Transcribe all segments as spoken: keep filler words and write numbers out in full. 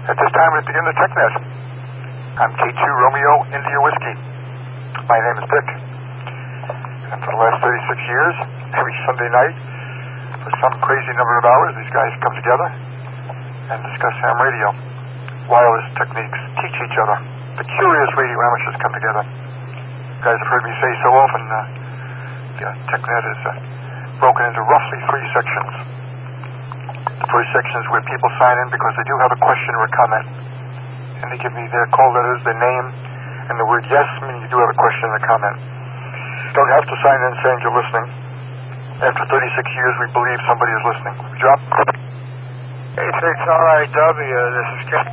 At this time, we begin the TechNet. I'm K two Romeo India Whiskey. My name is Dick. And for the last thirty-six years, every Sunday night, for some crazy number of hours, these guys come together and discuss ham radio, wireless techniques, teach each other. The curious radio amateurs come together. You guys have heard me say so often, uh, the TechNet is uh, broken into roughly three sections. The first section is where people sign in because they do have a question or a comment. And they give me their call letters, their name, and the word yes, meaning you do have a question or a comment. You don't have to sign in saying you're listening. After thirty-six years, we believe somebody is listening. Drop. A six R I W, this is Ken.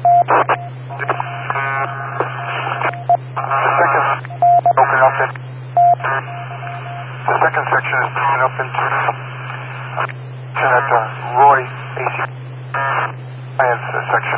The second broken up in, the second section is broken up into uh, that uh, Roy A C science uh, section.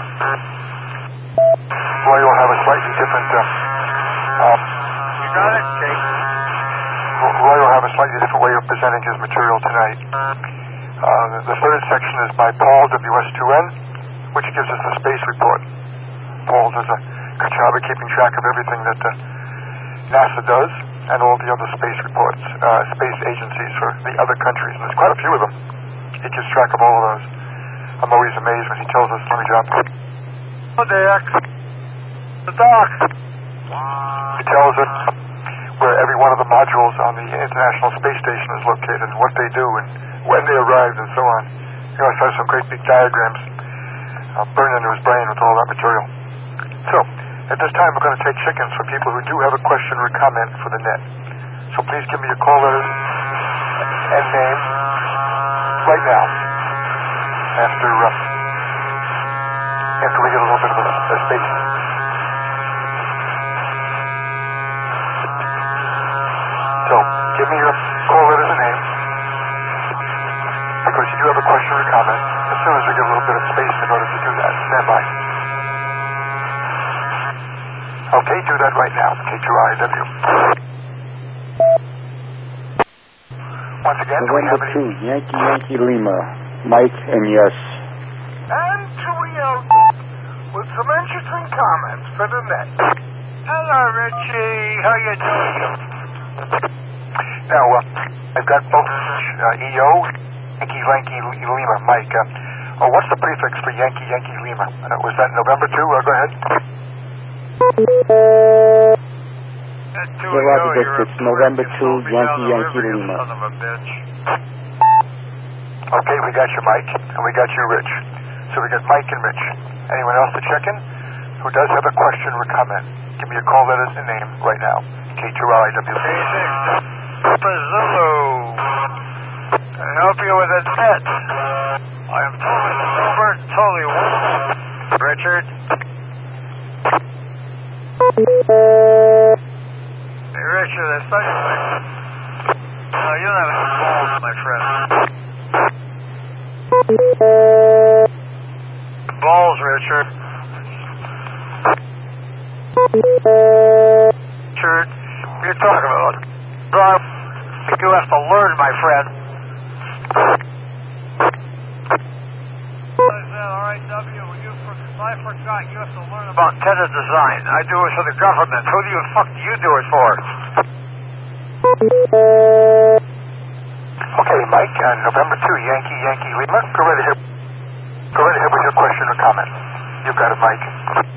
Roy will have a slightly different. Uh, uh, You got it, Jake. Roy will have a slightly different way of presenting his material tonight. Uh, the, the third section is by Paul W S two N, which gives us the space report. Paul does a good job of keeping track of everything that uh, NASA does and all the other space reports, uh, space agencies for the other countries. And there's quite a few of them. He keeps track of all of those. I'm always amazed when he tells us, let me drop. Oh, Dick. The doc. He tells us where every one of the modules on the International Space Station is located and what they do and when they arrived and so on. He always has some great big diagrams uh, burned into his brain with all that material. So, at this time we're going to take chickens for people who do have a question or a comment for the net. So please give me your call letters and name right now after, uh, after we get a little bit of a, a space. So, give me your call letters and name, because you do have a question or comment, as soon as we get a little bit of space in order to do that. Stand by. Okay, do that right now. K two R I W. Once again, do we have November any... two, Yankee Yankee Lima, Mike and yes. And to Rio with some interesting comments for the net. Hello, Richie. How you doing? Now, uh, I've got both uh, E O, Yankee Yankee Lima, Mike. Uh, oh, what's the prefix for Yankee Yankee Lima? Uh, was that November two? Uh, go ahead. And to Yeah, Rio, Roger, you're it's a November you two, sold me Yankee down the Yankee river, you Lima. son of a bitch. Okay, we got you, Mike, and we got you, Rich. So we got Mike and Rich. Anyone else to check in who does have a question or comment? Give me your call letters and name right now. K two R I W. Papa Zulu. Can I help you with a net? I am totally sober, totally woke. Richard. Hey, Richard, I saw you. No, you don't have any balls, my friend. Balls, Richard. Richard, what are you talking about? Rob, you have to learn, my friend. R I W, you for, I forgot, you have to learn about antenna design. I do it for the government. Who do you fuck do you do it for? Okay, Mike, uh, November two, Yankee Yankee Lima. Go right ahead. Go right ahead with your question or comment. You've got it, Mike.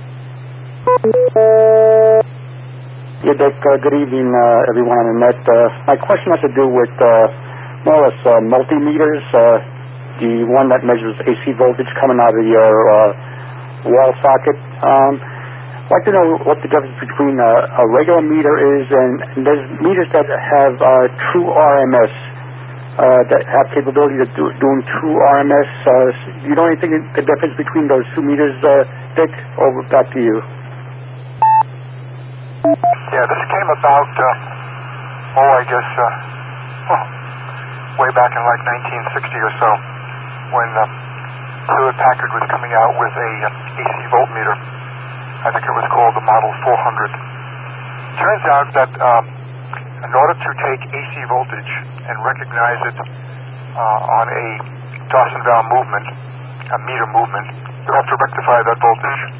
Yeah, Dick, uh, good evening, uh, everyone on the net. Uh, my question has to do with uh, more or less uh, multimeters, uh, the one that measures A C voltage coming out of your uh, wall socket. Um, I'd like to know what the difference between uh, a regular meter is and, and there's meters that have uh, true R M S, uh, that have capability of do, doing true R M S. Uh, do you know anything, the difference between those two meters, uh, Dick? Over back to you. Yeah, this came about, uh, oh, I guess, uh, well, way back in like nineteen sixty or so, when uh, Hewlett Packard was coming out with a uh, A C voltmeter. I think it was called the Model four hundred. Turns out that um, in order to take A C voltage and recognize it uh, on a Dawson valve movement, a meter movement, you have to rectify that voltage.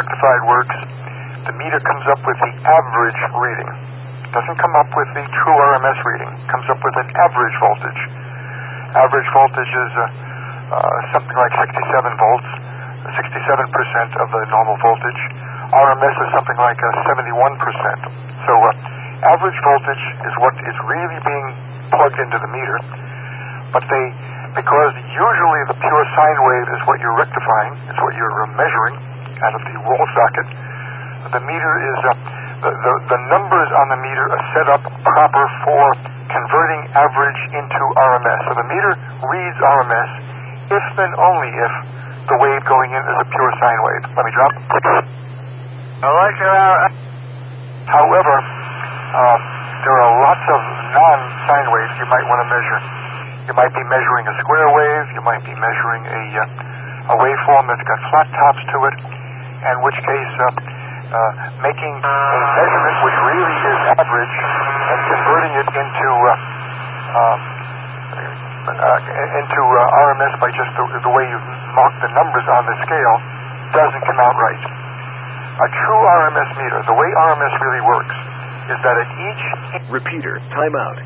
rectified works, the meter comes up with the average reading. It doesn't come up with the true R M S reading. It comes up with an average voltage. Average voltage is uh, uh, something like sixty-seven volts, sixty-seven percent of the normal voltage. R M S is something like uh, seventy-one percent. So uh, average voltage is what is really being plugged into the meter. But they, because usually the pure sine wave is what you're rectifying, is what you're uh, measuring out of the wall socket, the meter is, uh, the, the, the numbers on the meter are set up proper for converting average into R M S. So the meter reads R M S if then only if the wave going in is a pure sine wave. Let me drop. I like your R M S. However, uh, there are lots of non-sine waves you might want to measure. You might be measuring a square wave. You might be measuring a, uh, a waveform that's got flat tops to it, in which case uh, uh, making a measurement which really is average and converting it into uh, uh, uh, into uh, R M S by just the, the way you mark the numbers on the scale doesn't come out right. A true R M S meter, the way R M S really works, is that at each... Repeater, timeout.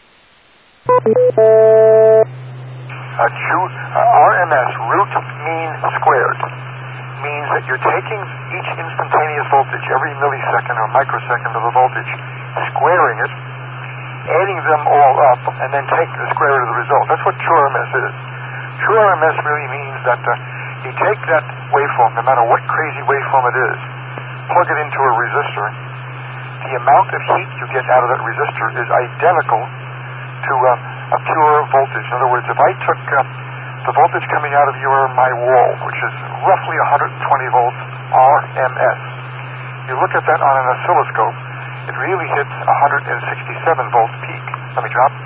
A true uh, R M S, root mean squared, means that you're taking each instantaneous voltage, every millisecond or microsecond of the voltage, squaring it, adding them all up, and then taking the square root of the result. That's what true R M S is. True R M S really means that uh, you take that waveform, no matter what crazy waveform it is, plug it into a resistor. The amount of heat you get out of that resistor is identical to uh, a pure voltage. In other words, if I took uh, the voltage coming out of your my wall, which is roughly one hundred twenty volts R M S, you look at that on an oscilloscope, it really hits one hundred sixty-seven volts peak. Let me drop.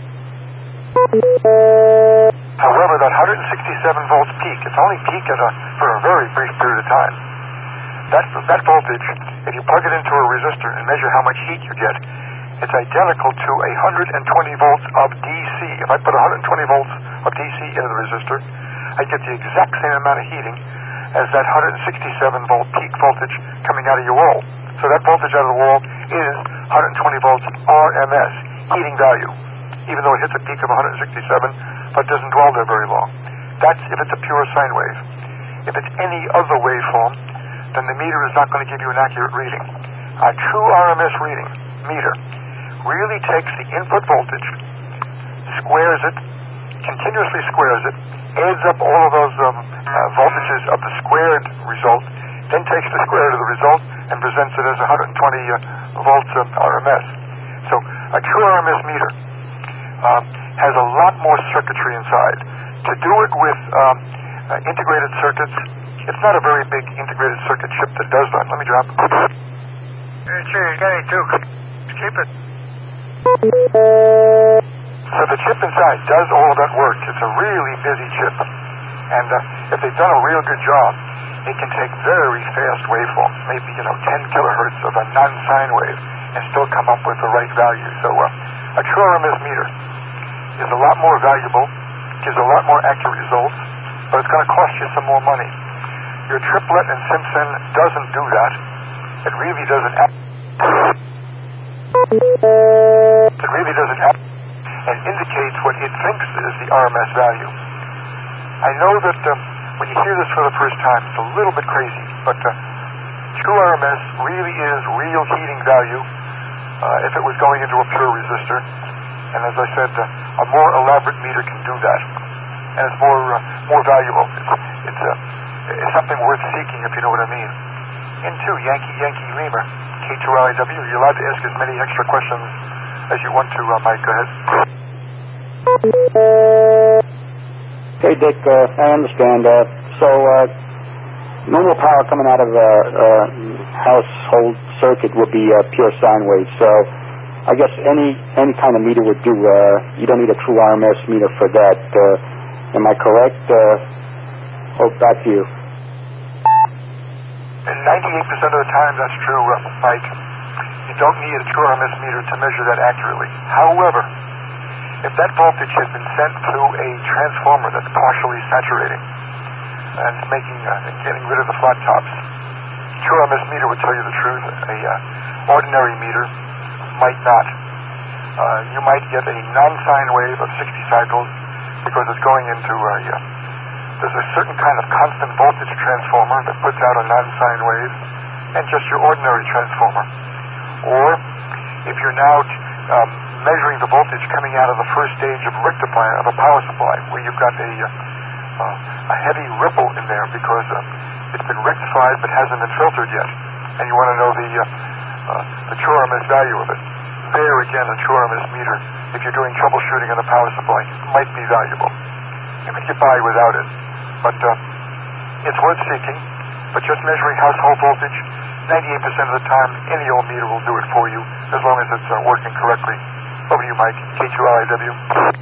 However, that one hundred sixty-seven volts peak, it's only peak at a, for a very brief period of time. That, that voltage, if you plug it into a resistor and measure how much heat you get, it's identical to one hundred twenty volts of D C. If I put one hundred twenty volts of D C into the resistor, I get the exact same amount of heating as that one hundred sixty-seven volt peak voltage coming out of your wall. So that voltage out of the wall is one hundred twenty volts R M S, heating value, even though it hits a peak of one hundred sixty-seven, but doesn't dwell there very long. That's if it's a pure sine wave. If it's any other waveform, then the meter is not going to give you an accurate reading. A true R M S reading, meter, really takes the input voltage, squares it, continuously squares it, adds up all of those um, uh, voltages of the squared result, then takes the square root of the result and presents it as one hundred twenty uh, volts of R M S. So a true R M S meter um, has a lot more circuitry inside. To do it with um, uh, integrated circuits, it's not a very big integrated circuit chip that does that. Let me drop. Hey, gee, you're getting too... Keep it. So the chip inside does all of that work. It's a really busy chip. And uh, if they've done a real good job, it can take very fast waveforms, maybe, you know, ten kilohertz of a non-sine wave, and still come up with the right value. So uh, a true R M S meter is a lot more valuable, gives a lot more accurate results, but it's going to cost you some more money. Your Triplett and Simpson doesn't do that. It really doesn't act. It really doesn't act and indicates what it thinks is the R M S value. I know that uh, when you hear this for the first time, it's a little bit crazy, but uh, true R M S really is real heating value uh, if it was going into a pure resistor. And as I said, uh, a more elaborate meter can do that, and it's more uh, more valuable. It's it's, uh, it's something worth seeking, if you know what I mean. Into Yankee Yankee Lemur, K two L I W. You're allowed to ask as many extra questions as you want to, uh, Mike. Go ahead. Hey, Dick, uh, I understand. Uh, so, uh, normal power coming out of a uh, uh, household circuit would be uh, pure sine waves. So, I guess any any kind of meter would do. Uh, you don't need a true R M S meter for that. Uh, am I correct? Uh, oh, back to you. ninety-eight percent of the time, that's true, uh, Mike. You don't need a true R M S meter to measure that accurately. However, if that voltage has been sent through a transformer that's partially saturating and making, uh, getting rid of the flat tops, true R M S meter would tell you the truth. A uh, ordinary meter might not. Uh, you might get a non-sine wave of sixty cycles because it's going into a, uh, there's a certain kind of constant voltage transformer that puts out a non-sine wave, and just your ordinary transformer. Or if you're now um, measuring the voltage coming out of the first stage of rectifier of a power supply, where you've got a, uh, a heavy ripple in there because uh, it's been rectified but hasn't been filtered yet, and you want to know the, uh, uh, the true R M S value of it. There again, a true R M S meter, if you're doing troubleshooting in a power supply, might be valuable. You can get by without it, but uh, it's worth seeking. But just measuring household voltage, ninety-eight percent of the time, any old meter will do it for you, as long as it's uh, working correctly. Over to you, Mike, K two L I W.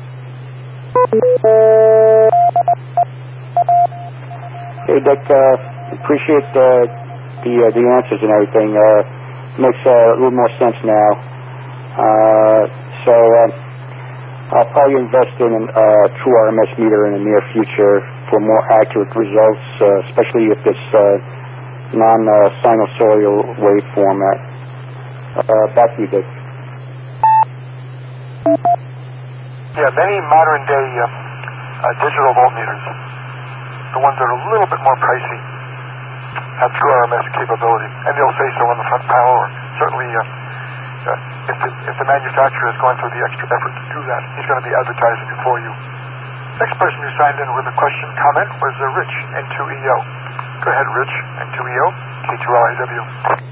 Hey, Dick, uh, appreciate uh, the uh, the answers and everything. Uh, makes uh, a little more sense now. Uh, so uh, I'll probably invest in a uh, true R M S meter in the near future for more accurate results, uh, especially if this uh, non-sinusoidal uh, wave format. Uh, back to you, Dick. Yeah, many modern-day uh, uh, digital voltmeters, the ones that are a little bit more pricey, have true R M S capability, and they'll say so on the front panel, or certainly uh, uh, if, the, if the manufacturer is going through the extra effort to do that, he's going to be advertising it for you. Next person who signed in with a question, comment, was uh, Rich, N two E O. Go ahead, Rich, N two E O, K two L I W.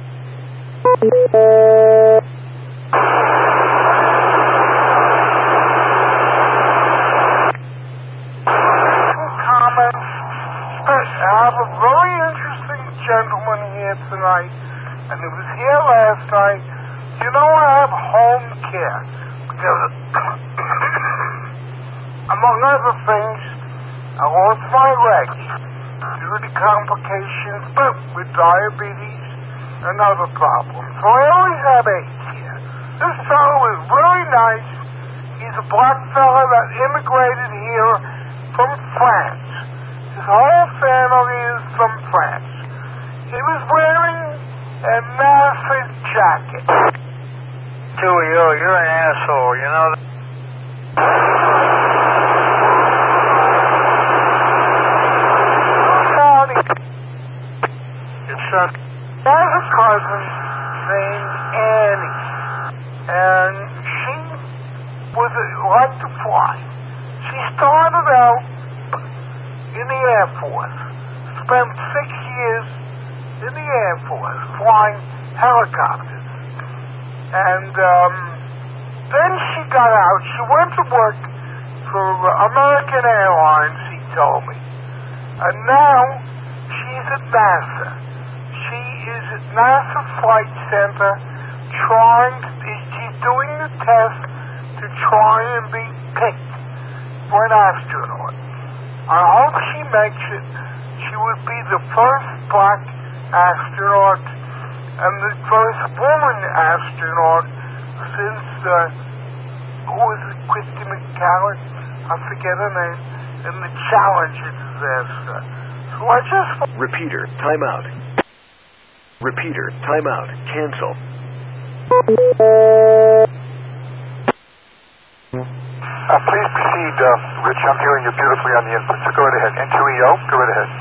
Comments. I have a very interesting gentleman here tonight, and he was here last night. You know, I have home care because, among other things, I lost my legs due to complications, but with diabetes and other problems. So I always have aids here. This fellow is really nice. He's a black fellow that immigrated here from France. His whole family is from France. He was wearing a NASA jacket. Dewey, oh, you're an asshole, you know that? It's uh, I have a cousin named Annie, and she was a, liked to fly. She started out in the Air Force, spent six years in the Air Force flying helicopters. And um, then she got out. She went to work for American Airlines, he told me. And now she's at NASA. She is at NASA Flight Center trying to, she's doing the test to try and be picked for an astronaut. I hope she makes it. She would be the first black astronaut and the first woman astronaut since, uh, who was it, Christy McCallum? I forget her name. In the Challenger disaster. So I just... Repeater, time out. Repeater, time out. Cancel. Uh, please proceed, uh, Rich. I'm hearing you beautifully on the input, so go right ahead. N two E O, go right ahead.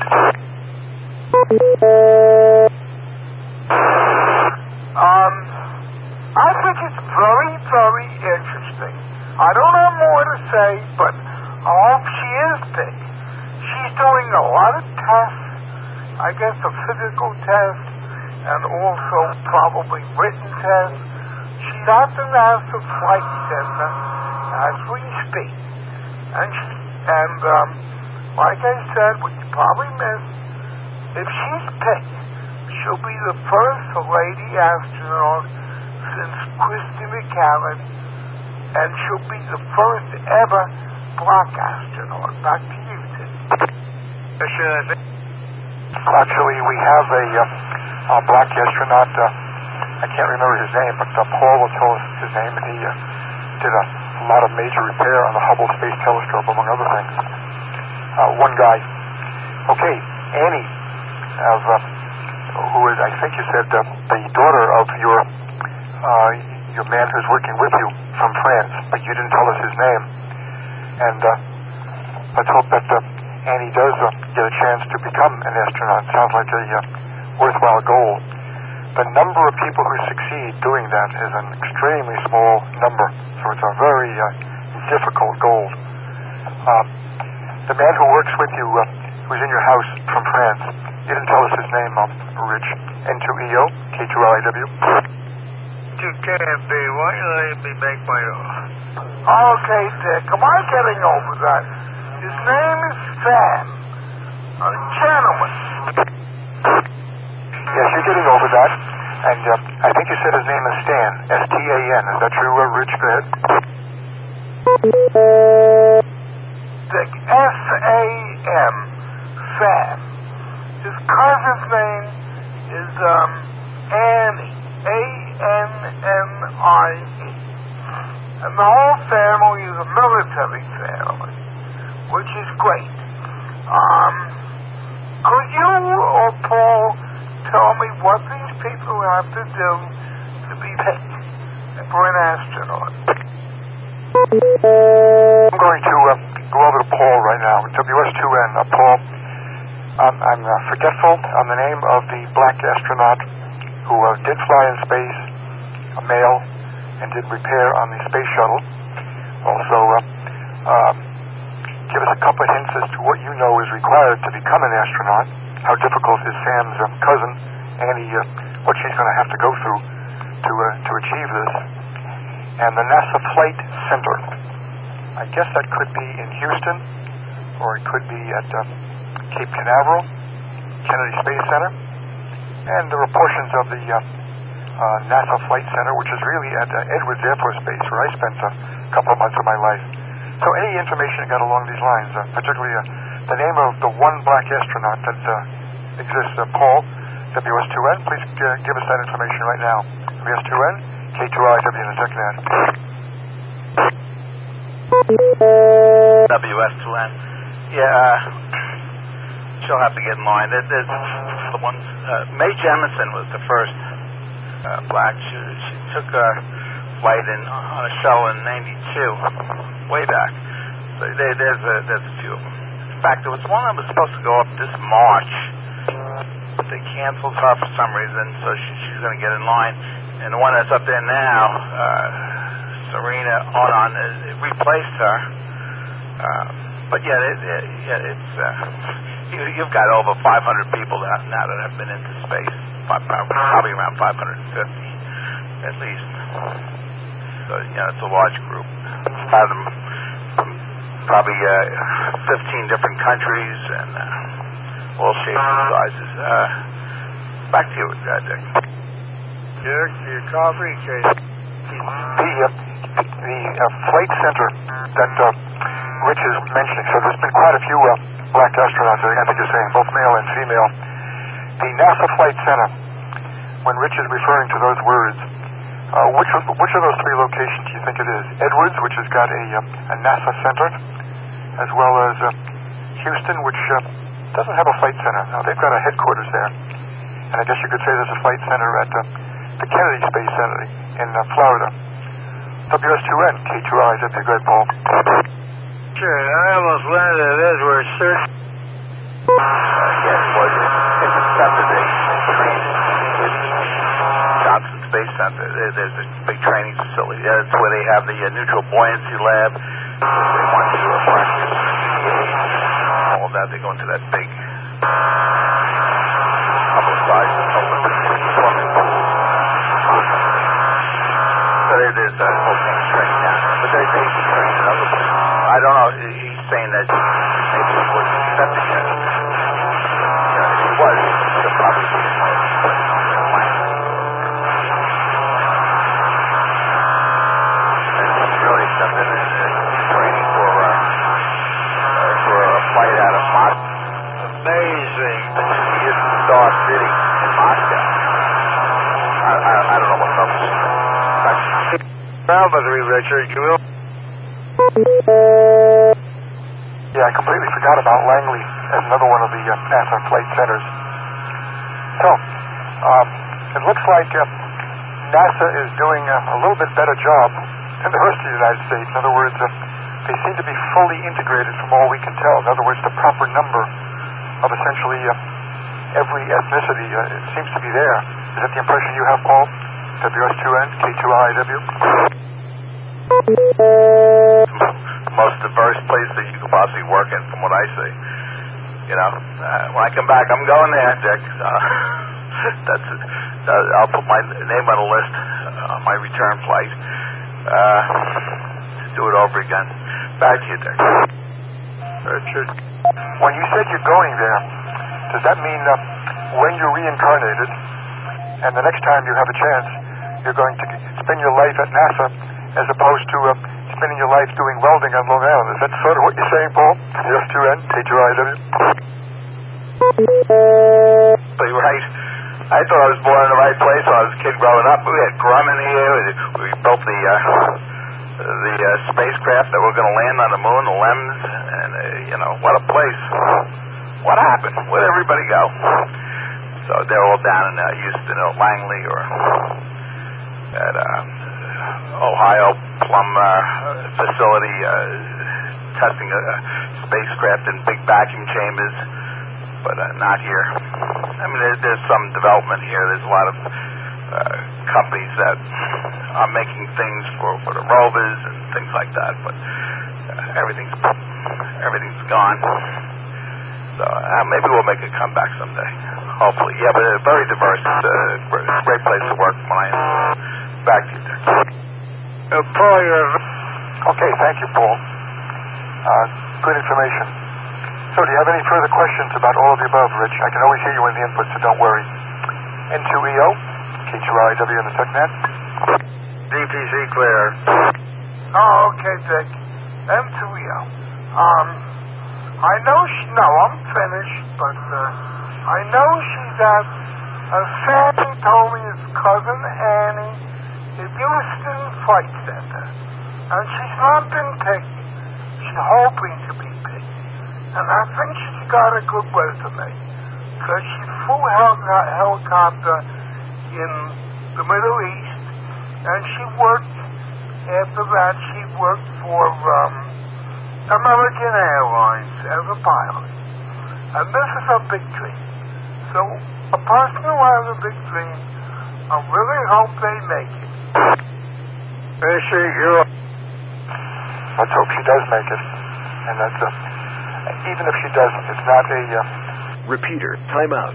Um, I think it's very, very interesting. I don't have more to say, but I hope she is big. She's doing a lot of tests, I guess a physical test, and also probably written tests. She's at the NASA Flight Center as we speak. And, she, and um, like I said, what you probably missed, if she's picked, she'll be the first lady astronaut since Christy McCallum, and she'll be the first ever black astronaut. Back to you, Tim. Actually, we have a, uh, a black astronaut. Uh, I can't remember his name, but uh, Paul will tell us his name, and he uh, did a, a lot of major repair on the Hubble Space Telescope, among other things. Uh, one guy. Okay, Annie of uh, who is, I think you said, uh, the daughter of your uh, your man who's working with you from France, but you didn't tell us his name. And uh, let's hope that uh, Annie does uh, get a chance to become an astronaut. Sounds like a uh, worthwhile goal. The number of people who succeed doing that is an extremely small number, so it's a very uh, difficult goal. Uh, the man who works with you, uh, who's in your house from France, you didn't tell us his name, um, Rich. N two E O, K two L I W. You can't be. Why you let me make my own? Okay, Dick, am I getting over that? His name is Sam. A gentleman. Yes, you're getting over that. And uh, I think you said his name is Stan. S T A N. Is that true, uh, Rich? Go ahead. Dick, S A M. Sam. His cousin's name is, um, Annie. A N N I E. And the whole family is a military family, which is great. Um, could you or Paul tell me what these people have to do to be picked for an astronaut? I'm going to uh, go over to Paul right now. W S two N. Uh, Paul, um, I'm uh, forgetful on the name of the black astronaut who uh, did fly in space, a male, and did repair on the space shuttle. Also, uh, um, give us a couple of hints as to what you know is required to become an astronaut. How difficult is Sam's uh, cousin, Annie, uh, what she's going to have to go through to uh, to achieve this. And the NASA Flight Center. I guess that could be in Houston, or it could be at uh, Cape Canaveral, Kennedy Space Center. And there are portions of the uh, uh, NASA Flight Center, which is really at uh, Edwards Air Force Base, where I spent a couple of months of my life. So any information you got along these lines, uh, particularly uh, the name of the one black astronaut that uh, exists, uh, Paul, W S two N, please uh, give us that information right now. W S two N, K two L I W in the second ad. W S two N. Yeah, she'll have to get in line. There, there's the ones. Uh, Mae Jemison was the first uh, black. She, she took a flight in on a shuttle in ninety-two, way back. So there, there's a there's a few of them. In fact, there was one that was supposed to go up this March, but they canceled her for some reason, so she, she's going to get in line. And the one that's up there now, uh, Serena Onan, uh, replaced her. Uh, but yeah, it, it, yeah, it's uh, you, you've got over five hundred people that, now that have been into space, probably around five hundred fifty at least. So you know, it's a large group. A lot of them from probably uh, fifteen different countries and uh, all shapes and sizes. Uh, back to you, uh, Dick. Dick, your coffee case. The, uh, the uh, flight center that uh, Rich is mentioning, so there's been quite a few uh, black astronauts, I think you're saying, both male and female. The NASA Flight Center, when Rich is referring to those words, uh, which, of, which of those three locations do you think it is? Edwards, which has got a, uh, a NASA center, as well as uh, Houston, which uh, doesn't have a flight center. Now, they've got a headquarters there. And I guess you could say there's a flight center at uh, the Kennedy Space Center in uh, Florida. W S two N, K two L I W, go ahead, Paul. Sure, I almost landed at Edwards, sir. Uh, yes, well, it's accepted a training with Johnson Space Center. There, there's a big training facility. That's where they have the uh, neutral buoyancy lab. They want you to practice all of that. They go into that big couple of sizes open swimming pool. So there, there's a whole thing of training now. But they they can train in other places. I don't know. He's saying that maybe he wasn't accepted yet. You know, if he was, he'll probably be in one of these places on the planet. And he's really accepted in uh, training for uh, uh, for a flight out of Moscow. Amazing. He is in Star City in Moscow. I, I, I don't know what's up with him. Alpha three, Richard. You will. Yeah, I completely forgot about Langley as another one of the uh, NASA flight centers. So, Um, it looks like uh, NASA is doing a, a little bit better job than the rest of the United States. In other words, uh, they seem to be fully integrated from all we can tell. In other words, the proper number of essentially uh, every ethnicity uh, it seems to be there. Is that the impression you have, Paul? W S two N, K two R I W? Most diverse place that you could possibly work in, from what I see. You know, uh, when I come back, I'm going there, Dick. Uh, that's uh, I'll put my name on the list uh, on my return flight. Uh, do it over again. Back to you, Dick. Richard, when you said you're going there, does that mean uh, when you're reincarnated, and the next time you have a chance, you're going to spend your life at NASA as opposed to uh, spending your life doing welding on Long Island? Is that sort of what you're saying, Paul? S two N, K two R I W? You're right. I thought I was born in the right place when I was a kid growing up. We had Grumman here. We built the uh, the uh, spacecraft that were going to land on the moon, the L E M S, and, uh, you know, what a place. What happened? Where'd everybody go? So they're all down in uh, Houston or Langley or at uh, Ohio Plum uh, facility uh, testing a, a spacecraft in big vacuum chambers, but uh, not here. I mean, there, there's some development here. There's a lot of uh, companies that are making things for, for the rovers and things like that, but uh, everything's everything's gone. So uh, maybe we'll make a comeback someday. Hopefully. Yeah, but uh, very diverse. It's a great place to work when I am back to you, Dick. Uh, Paul, you're... Okay, thank you, Paul. Uh, good information. So do you have any further questions about all of the above, Rich? I can always hear you in the input, so don't worry. N two E O, K two R I W in the TechNet. D P C clear. Oh, okay, Dick. M two E O. Um, I know she... No, I'm finished, but, uh... I know she's at, uh, Sandy told me his cousin Annie is Houston Flight Center. And she's not been picked. She's hoping to be picked. And I think she's got a good resume. Because she flew hel- helicopter in the Middle East. And she worked, after that, she worked for um, American Airlines as a pilot. And this is a big dream. So, a person who has a big dream, I really hope they make it. Is she good? Let's hope she does make it. And that's, uh, even if she doesn't, it's not a... Uh... Repeater, timeout.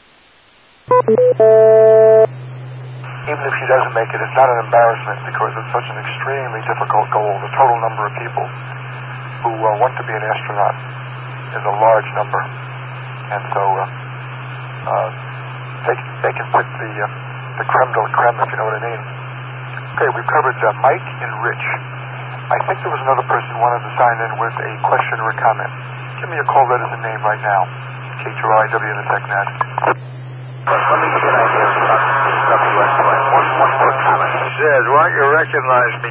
Even if she doesn't make it, it's not an embarrassment because it's such an extremely difficult goal. The total number of people who uh, want to be an astronaut is a large number. And so... Uh, Uh, they, they can pick the uh, the creme de la creme, if you know what I mean. Okay, we've covered uh, Mike and Rich. I think there was another person who wanted to sign in with a question or a comment. Give me a call, letters and name right now. K two R I W in the TechNet. Let me get an idea about W S two N. One, one quick comment. He says, why don't you recognize me?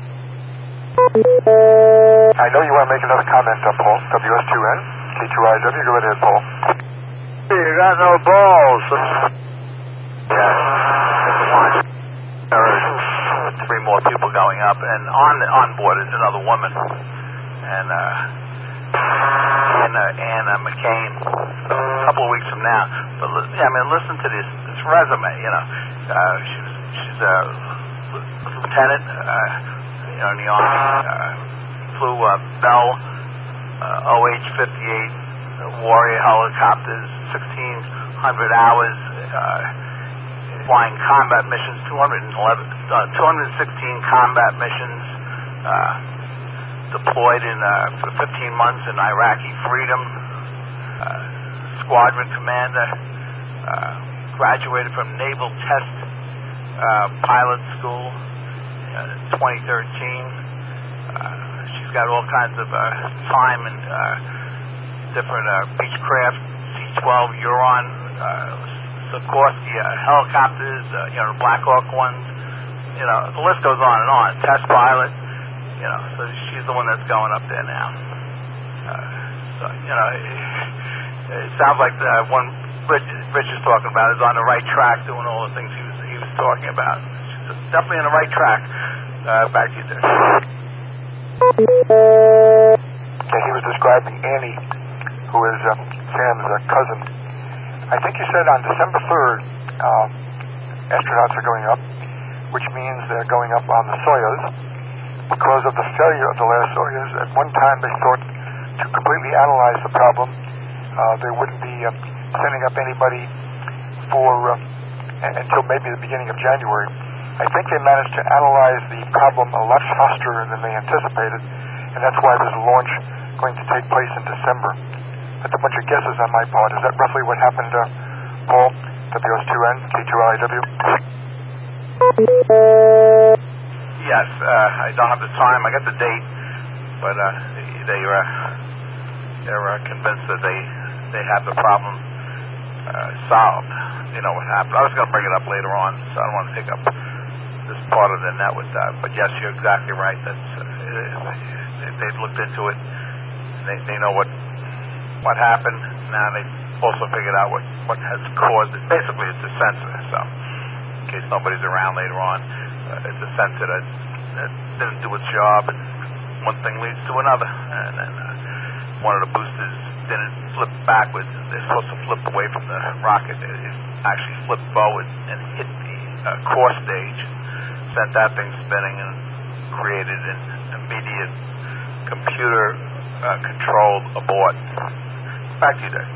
I know you want to make another comment, uh, Paul. W S two N, K two R I W. Go right ahead, Paul. You got no balls. Yeah. There are three more people going up, and on on board is another woman, and uh, Anna, Anna McCain. A couple of weeks from now, but yeah, I mean, listen to this this resume. You know, uh, she's she's a lieutenant, uh, you know, in the army. Uh, flew uh, Bell uh, O H fifty-eight Warrior helicopters. sixteen hundred hours uh, flying combat missions, two hundred eleven, uh, two hundred sixteen combat missions uh, deployed in uh, for fifteen months in Iraqi freedom. Uh, squadron commander, uh, graduated from Naval Test uh, Pilot School in twenty thirteen. Uh, she's got all kinds of uh, time and uh, different uh, Beechcraft twelve Huron, uh, Sikorsky uh, helicopters, uh, you know, the Black Hawk ones, you know, the list goes on and on. Test pilot, you know, so she's the one that's going up there now. Uh, so, you know, it, it sounds like the one Rich, Fish is talking about is on the right track, doing all the things he was he was talking about. It's definitely on the right track. Uh, back to you, Dick. Okay, he was describing Annie, who is uh, Sam's uh, cousin. I think you said on December third, uh, astronauts are going up, which means they're going up on the Soyuz. Because of the failure of the last Soyuz, at one time they thought to completely analyze the problem, uh, they wouldn't be uh, sending up anybody for uh, until maybe the beginning of January. I think they managed to analyze the problem a lot faster than they anticipated, and that's why there's a launch going to take place in December. That's a bunch of guesses on my part. Is that roughly what happened, uh, Paul? W S two N, K two L I W? Yes, uh, I don't have the time. I got the date, but uh, they uh, they're uh, convinced that they they have the problem uh, solved. You know what happened. I was going to bring it up later on, so I don't want to take up this part of the net with that. But yes, you're exactly right. That's uh, they've looked into it. They they know what what happened. Now they've also figured out what what has caused it. Basically, it's a sensor. So in case nobody's around later on, uh, it's a sensor that, that didn't do its job, and one thing leads to another. And then uh, one of the boosters didn't flip backwards. They're supposed to flip away from the rocket. It, it actually flipped forward and hit the uh, core stage. Sent that thing spinning and created an immediate computer-controlled uh, abort. Back to you, Dave.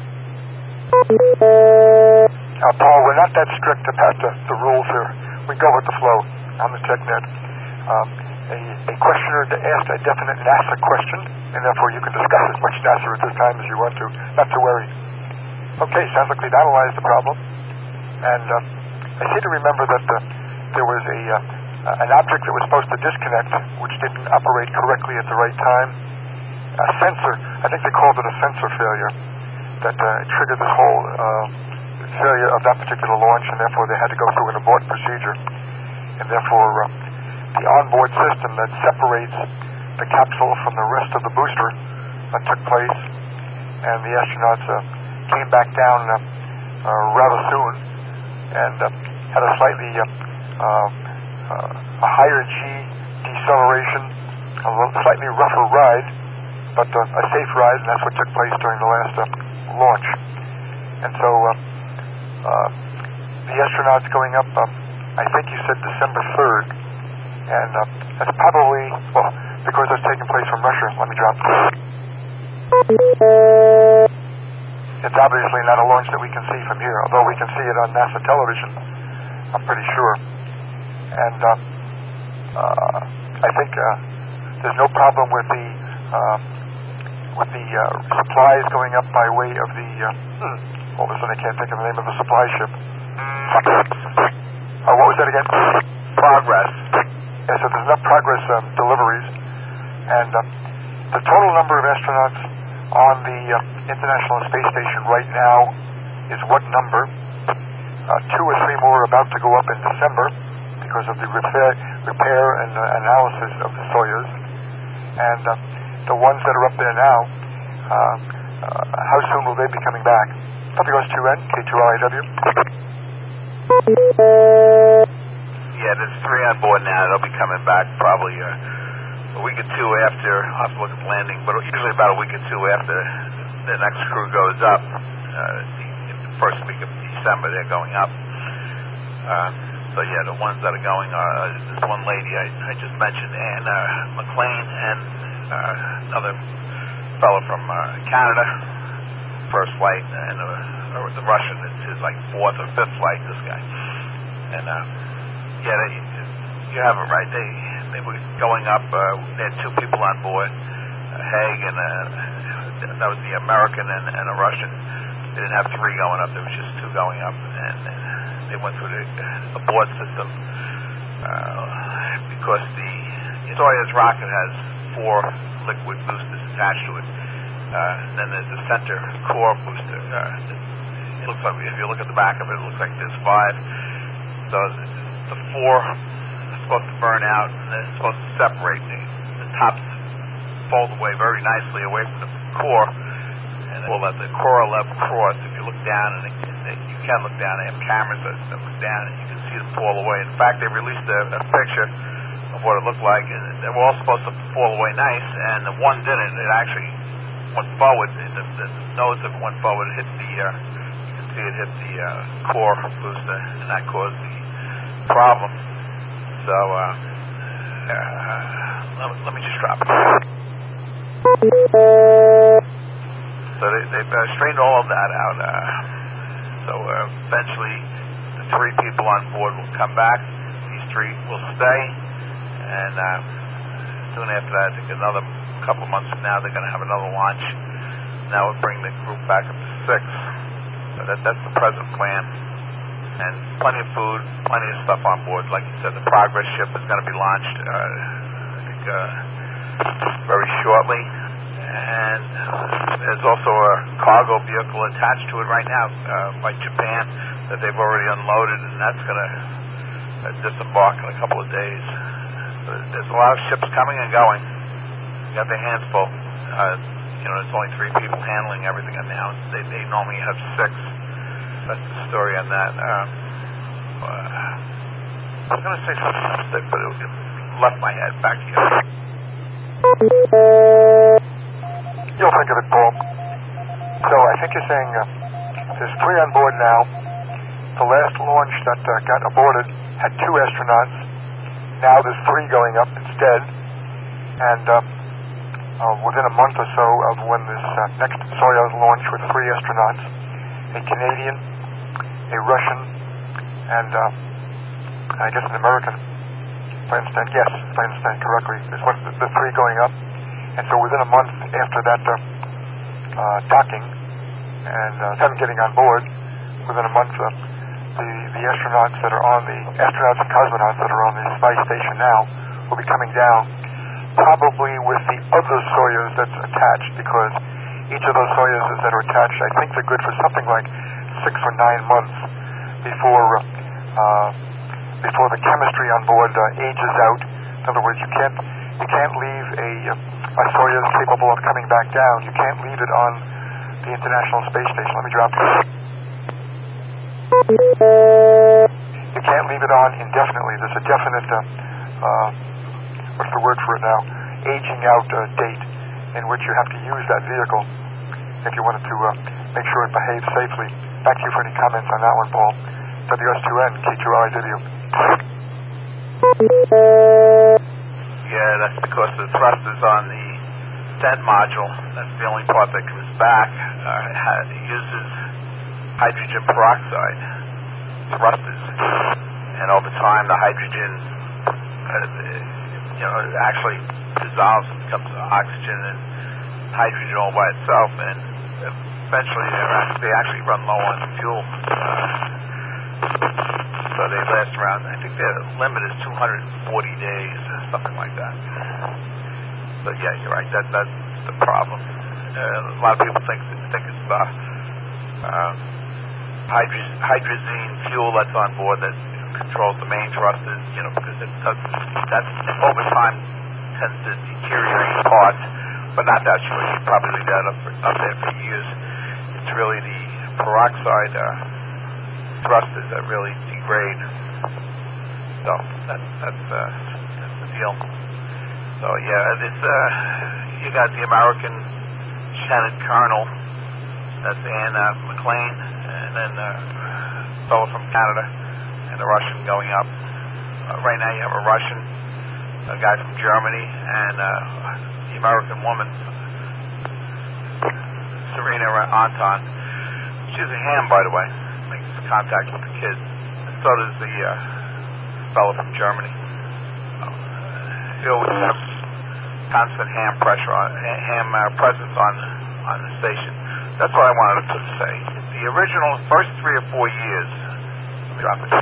Uh, Paul, we're not that strict about the, the rules here. We go with the flow on the TechNet. Um, a, a questioner asked a definite NASA question, and therefore you can discuss as much NASA at this time as you want to. Not to worry. Okay, sounds like they've analyzed the problem. And uh, I seem to remember that the there was a uh, an object that was supposed to disconnect, which didn't operate correctly at the right time. A sensor, I think they called it a sensor failure, that uh, triggered this whole uh, failure of that particular launch, and therefore they had to go through an abort procedure. And therefore, uh, the onboard system that separates the capsule from the rest of the booster uh, took place, and the astronauts uh, came back down uh, uh, rather soon, and uh, had a slightly uh, Uh, uh, a higher G deceleration, a little, slightly rougher ride, but uh, a safe ride, and that's what took place during the last uh, launch. And so uh, uh, the astronauts going up, uh, I think you said December third, and uh, that's probably, well, because it's taking place from Russia, let me drop this. It's obviously not a launch that we can see from here, although we can see it on NASA television, I'm pretty sure. And uh, uh, I think uh, there's no problem with the uh, with the uh, supplies going up by way of the. Uh, hmm, all of a sudden, I can't think of the name of the supply ship. Uh, what was that again? Progress. Yeah, so there's enough Progress um, deliveries, and uh, the total number of astronauts on the uh, International Space Station right now is what number? Uh, two or three more are about to go up in December, because of the repair, repair and uh, analysis of the Soyuz. And uh, the ones that are up there now, uh, uh, how soon will they be coming back? W S two N, K two L I W. Yeah, there's three on board now. They'll be coming back probably uh, a week or two after, I'll have to look at the landing, but usually about a week or two after the next crew goes up. Uh, the first week of December, they're going up. Uh, So yeah, the ones that are going are uh, this one lady I, I just mentioned, Anne uh, McLean, and uh, another fellow from uh, Canada, first flight, and uh, or the Russian, it's his like fourth or fifth flight. This guy, and uh, yeah, they, you have it right. They they were going up. Uh, they had two people on board, uh, Haig, and uh, that was the American and, and a Russian. They didn't have three going up. There was just two going up, and. and they went through the abort system uh, because the Soyuz rocket has four liquid boosters attached to it. Uh, and then there's a center core booster. Uh, it looks like, if you look at the back of it, it looks like there's five. So the four are supposed to burn out, and they're supposed to separate. The, the tops fold away very nicely away from the core, and we'll let the core level cross. If you look down, and it they, you can look down. They have cameras that, that look down, and you can see them fall away. In fact, they released a, a picture of what it looked like, and they were all supposed to fall away nice, and the one didn't. It actually went forward. The, the nose of it went forward. It hit the, uh, you can see it hit the uh, core booster, and that caused the problem. So, uh, uh, let, let me just drop it. So they, they've uh, straightened all of that out. Uh, so uh, eventually, the three people on board will come back. These three will stay, and uh, soon after that, I think another couple of months from now, they're going to have another launch. That will bring the group back up to six. So that, that's the present plan. And plenty of food, plenty of stuff on board. Like you said, the Progress ship is going to be launched, uh, I think, uh, very shortly. And there's also a cargo vehicle attached to it right now uh, by Japan that they've already unloaded, and that's going to uh, disembark in a couple of days. So there's a lot of ships coming and going. They got their hands full. Uh, you know, there's only three people handling everything now. They, they normally have six. That's the story on that. Uh, uh, I was going to say something else, but it, it left my head. Back to you. You'll think of it, Paul. So I think you're saying uh, there's three on board now. The last launch that uh, got aborted had two astronauts. Now there's three going up instead. And uh, uh, within a month or so of when this uh, next Soyuz launch with three astronauts, a Canadian, a Russian, and uh, I guess an American, if I understand, yes, if I understand correctly, is one of the, the three going up. And so within a month after that uh, uh, docking and uh, them getting on board, within a month uh, the, the astronauts that are on the, astronauts and cosmonauts that are on the spice station now will be coming down, probably with the other Soyuz that's attached, because each of those Soyuzes that are attached, I think they're good for something like six or nine months before uh, before the chemistry on board uh, ages out. In other words, you can't you can't leave a a Soyuz capable of coming back down. You can't leave it on the International Space Station. Let me drop this. You can't leave it on indefinitely. There's a definite uh, uh, what's the word for it now? Aging out uh, date in which you have to use that vehicle if you wanted to uh, make sure it behaves safely. Back to you for any comments on that one, Paul. W S two N, K two R I W. Yeah, that's because the thrusters on the descent module, that's the only part that comes back, uh, has, uses hydrogen peroxide thrusters. And over time, the hydrogen, uh, you know, actually dissolves and becomes oxygen and hydrogen all by itself, and eventually they actually run low on fuel. Uh, so they last around, I think their limit is two hundred forty days, or something like that. But yeah, you're right, that that's the problem. Uh, a lot of people think think it's the uh, hydro- hydrazine fuel that's on board that controls the main thrusters, you know, because it does, that's over time tends to deteriorate parts, but not that short. You probably leave that up, for, up there for years. It's really the peroxide uh, thrusters that really degrade. So that's that's, uh, that's the deal. So yeah, this uh, you got the American Lieutenant Colonel, that's Anna McLean, and then uh, a fellow from Canada, and a Russian going up. Uh, right now you have a Russian, a guy from Germany, and uh, the American woman, Serena Anton. She's a ham, by the way. Makes contact with the kids. And so does the uh, fellow from Germany. Uh, you always have constant ham pressure on, ham uh, presence on on the station. That's what I wanted to say. The original first three or four years, let me drop it,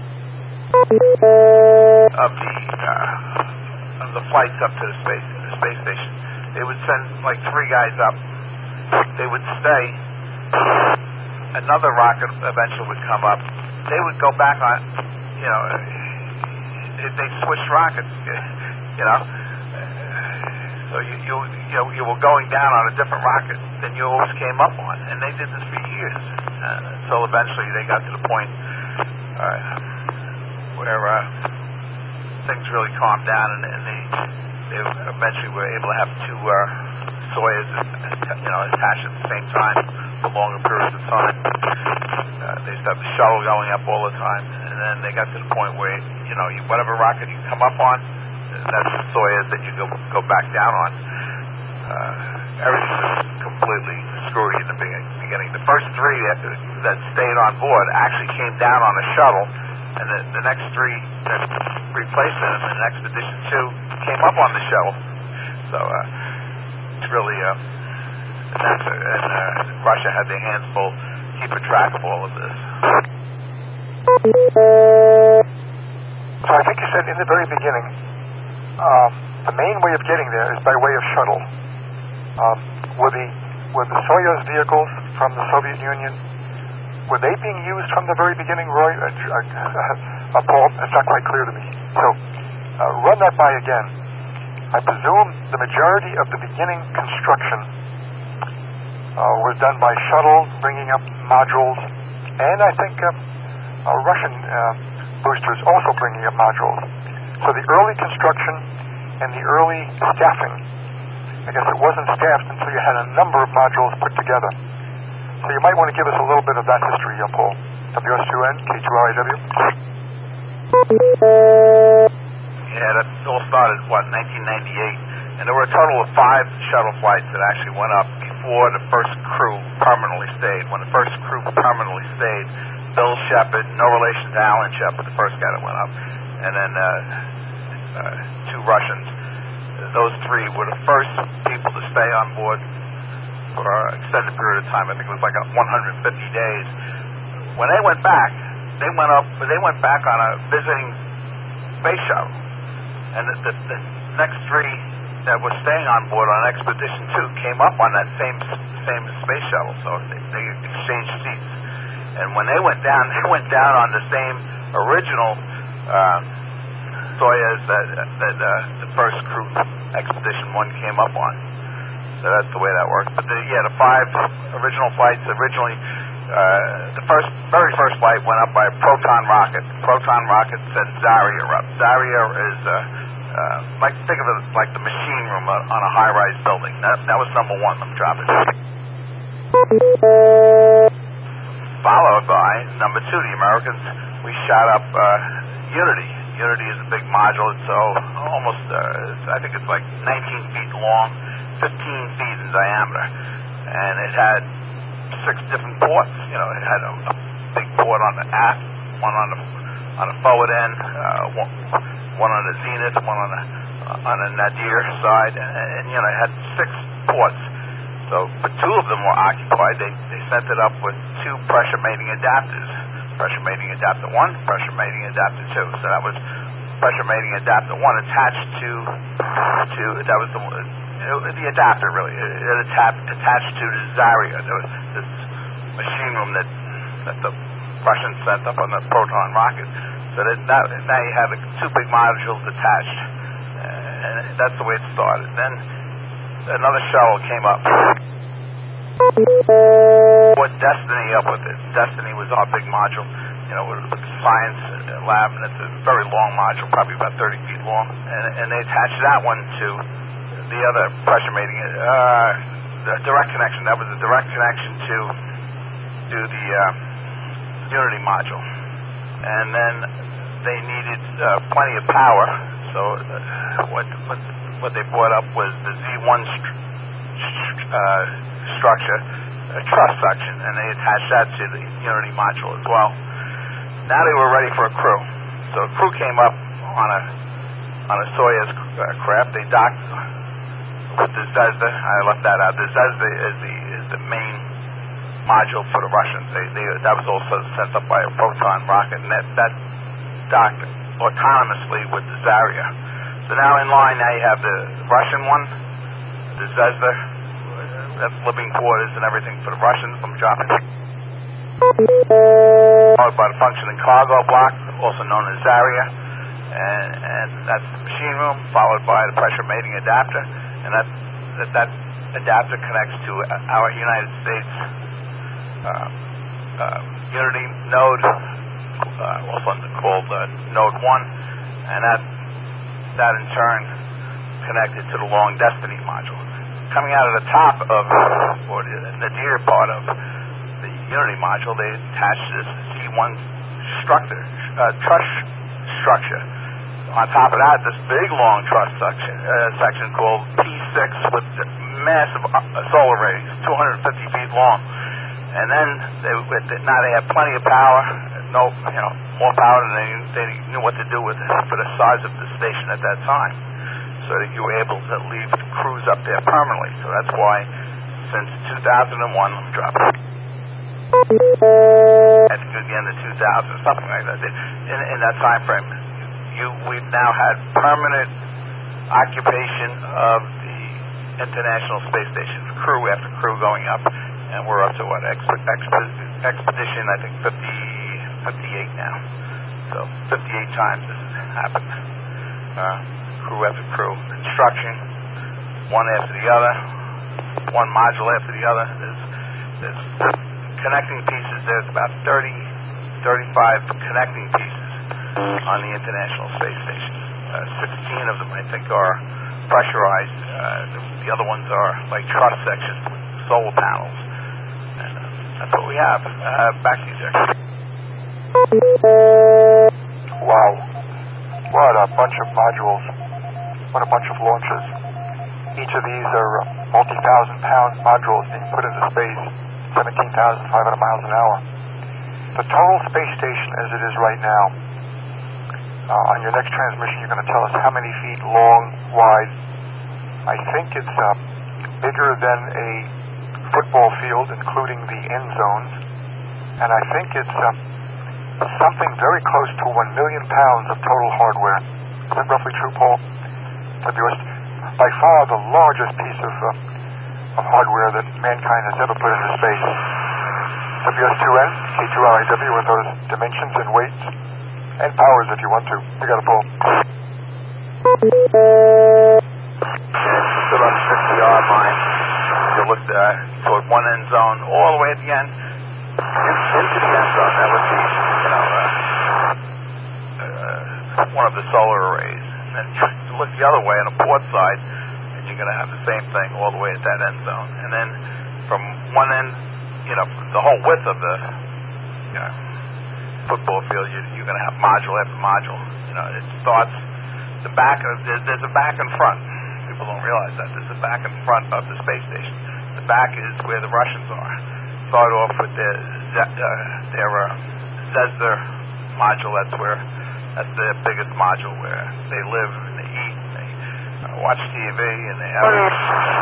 of the uh, of the flights up to the space the space station, they would send like three guys up. They would stay. Another rocket eventually would come up. They would go back on, you know, they switched rockets, you know. So you, you, you know, you were going down on a different rocket than you always came up on, and they did this for years uh, until eventually they got to the point uh, where uh, things really calmed down, and, and they, they eventually were able to have two uh, Soyuz, you know, attached at the same time for longer periods of time. Uh, they used to have the shuttle going up all the time, and then they got to the point where, you know, you, whatever rocket you come up on, that's the Soyuz that you go go back down on. Uh, everything was completely screwy in the beginning. The first three that, that stayed on board actually came down on a shuttle, and the, the next three that replaced them in Expedition two came up on the shuttle. So uh, it's really, uh, NASA and uh, Russia had their hands full keeping track of all of this. So I think you said in the very beginning, uh, the main way of getting there is by way of shuttle. Um, were the were the Soyuz vehicles from the Soviet Union, were they being used from the very beginning, Roy? Uh, uh, uh, Paul, it's not quite clear to me. So uh, run that by again. I presume the majority of the beginning construction uh, was done by shuttle, bringing up modules, and I think uh, uh, Russian uh, boosters also bringing up modules. So the early construction and the early staffing, I guess it wasn't staffed until you had a number of modules put together. So you might want to give us a little bit of that history, uh, Paul. W S two N, K two R I W. Yeah, that all started, what, nineteen ninety-eight. And there were a total of five shuttle flights that actually went up before the first crew permanently stayed. When the first crew permanently stayed, Bill Shepard, no relation to Alan Shepard, the first guy that went up, and then uh, uh, two Russians. Those three were the first people to stay on board for an extended period of time. I think it was like one hundred fifty days. When they went back, they went up. They went back on a visiting space shuttle, and the, the, the next three that were staying on board on Expedition Two came up on that same same space shuttle. So they, they exchanged seats. And when they went down, they went down on the same original uh, Soyuz that, that uh, the first crew, Expedition One, came up on. So that's the way that works. But the, yeah, the five original flights originally, uh, the first, very first flight went up by a Proton rocket. Proton rocket sent Zarya up. Zarya is, uh, uh, like think of it like the machine room on a high-rise building. That, that was number one. Them dropping. Followed by number two, the Americans. We shot up uh, Unity. Unity is a big module. It's oh, almost, uh, it's, I think it's like nineteen feet long, fifteen feet in diameter, and it had six different ports. You know, it had a, a big port on the aft, one on the on the forward end, uh, one, one on the zenith, one on the uh, on the nadir side, and, and you know, it had six ports. So, but two of them were occupied. They they sent it up with two pressure mating adapters. Pressure mating adapter one, pressure mating adapter two. So that was pressure mating adapter one attached to to that was the it, the adapter really. It, it attached attached to the Zarya. There was this machine room that that the Russians sent up on the Proton rocket. So that now, now you have the two big modules attached, and that's the way it started. Then another shuttle came up. What Destiny up with it? Destiny was our big module, you know, with the science lab, and it's a very long module, probably about thirty feet long, and, and they attached that one to the other pressure mating, uh, the direct connection. That was a direct connection to to the uh, Unity module, and then they needed uh, plenty of power, so uh, what what what they brought up was the Z one st- st- uh, structure, a truss section, and they attached that to the Unity module as well. Now they were ready for a crew. So a crew came up on a on a Soyuz uh, craft. They docked with the Zvezda. I left that out. The Zvezda is the is the main module for the Russians. They, they that was also sent up by a Proton rocket, and that, that docked autonomously with the Zarya. So now in line, now you have the Russian one, the Zvezda. That's living quarters and everything for the Russians from dropping. Followed by the functioning cargo block, also known as Zarya, and, and that's the machine room, followed by the pressure mating adapter, and then and that that, that adapter connects to our United States uh, uh, Unity node, uh, also called uh, Node One, and that that in turn connected to the Long Destiny module. Coming out of the top of, or the nadir part of the Unity module, they attached this C one structure, uh, truss structure. On top of that, this big long truss section, uh, section called P six with massive uh, solar arrays, two hundred fifty feet long. And then they, with the, now they have plenty of power, no, you know, more power than they, they knew what to do with it for the size of the station at that time. So that you were able to leave crews up there permanently. So that's why, since two thousand one, let me drop it. I think at the end of two thousand, something like that. In, in that time frame, you we've now had permanent occupation of the International Space Station, crew after crew going up, and we're up to what exp- exp- expedition? I think fifty, fifty-eight now. So fifty-eight times this has happened. Uh, crew after crew, construction, one after the other, one module after the other. There's, there's connecting pieces. There's about thirty, thirty-five connecting pieces on the International Space Station. Uh, sixteen of them, I think, are pressurized. Uh, the, the other ones are like truss sections with solar panels. And uh, that's what we have. Uh, back to you, Dick. Wow. What a bunch of modules. What a bunch of launches. Each of these are uh, multi-thousand pound modules being put into space, seventeen thousand five hundred miles an hour. The total space station as it is right now, uh, on your next transmission you're going to tell us how many feet long, wide. I think it's uh, bigger than a football field, including the end zones. And I think it's uh, something very close to one million pounds of total hardware. Is that roughly true, Paul? By far the largest piece of, uh, of hardware that mankind has ever put into space. W S two N, K two R I W with those dimensions and weights and powers if you want to. You got it, Paul. Still on the fifty-yard line. You look uh, toward one end zone all the way at the end, in, into the end zone. That would be, you know, uh, uh, one of the solar arrays. And you look the other way on the port side, and you're going to have the same thing all the way at that end zone. And then from one end, you know, the whole width of the you know, football field, you, you're going to have module after module. You know, it starts the back of there's, there's a back and front. People don't realize that there's a back and front of the space station. The back is where the Russians are. Start off with their uh, their uh, Zvezda module. That's where. That's the biggest module where they live and they eat and they uh, watch T V and they have got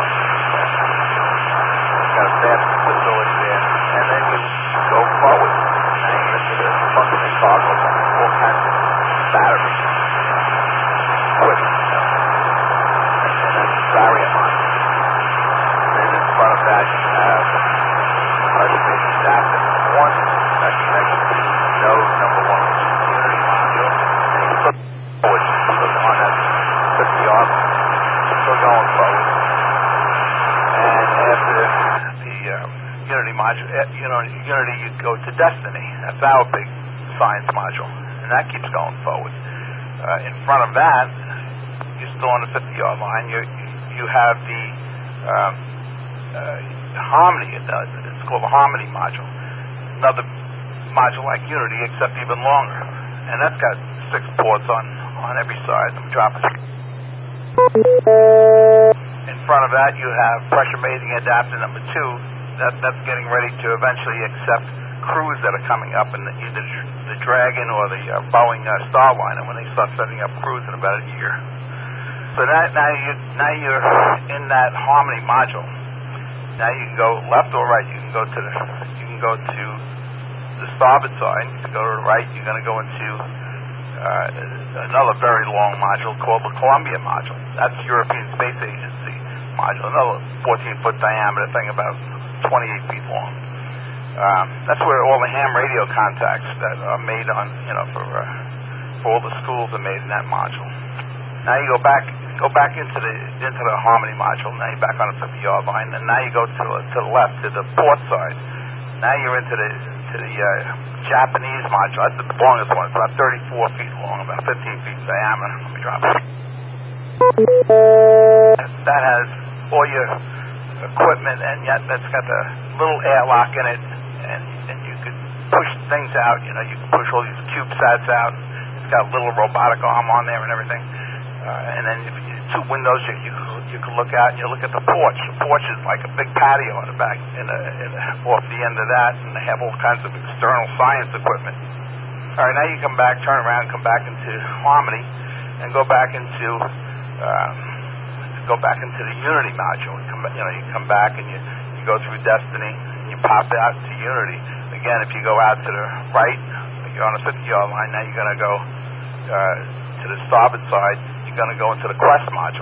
a vast facility there. And then you go forward and you get to the functioning cargo, all kinds of batteries, equipment, you know, and, and then barrier module. And then in front of that you have pressure based adapter number one that connects to node number one, which is the Unity module. Forward, on that fifty-yard line, still going forward. And after the um, Unity module, you know, Unity, you go to Destiny. That's our big science module, and that keeps going forward. Uh, in front of that, you're still on the fifty-yard line. You you have the um, uh, Harmony. It's called the Harmony module. Another module like Unity, except even longer, and that's got six ports on, on every side. I'm dropping. In front of that, you have pressure mating adapter number two. That, that's getting ready to eventually accept crews that are coming up in the, either the Dragon or the uh, Boeing uh, Starliner when they start setting up crews in about a year. So now, now, you, now you're in that Harmony module. Now you can go left or right. You can go to the you can go to the starboard side. If you go to the right, you're going to go into Uh, another very long module called the Columbia module. That's the European Space Agency module, another fourteen-foot diameter thing, about twenty-eight feet long. Um, that's where all the ham radio contacts that are made on, you know, for uh, for all the schools are made in that module. Now you go back go back into the into the Harmony module. Now you're back on the fifty-yard line, and now you go to to the left to the port side. Now you're into the to the uh, Japanese module. That's the longest one. It's about thirty-four feet long, about fifteen feet in diameter. Let me drop it. That has all your equipment, and yet that's got the little airlock in it, and and you could push things out. You know, you can push all these CubeSats out. It's got a little robotic arm on there and everything. Uh, and then if you, two windows you, you you can look out and you look at the porch. The porch is like a big patio on the back, in a, in a, off the end of that, and they have all kinds of external science equipment. All right, now you come back, turn around, come back into Harmony, and go back into um, go back into the Unity module. You, come, you know, you come back and you, you go through Destiny, and you pop out to Unity. Again, if you go out to the right, you're on a fifty-yard line. Now you're going to go uh, to the starboard side. You're going to go into the Quest module.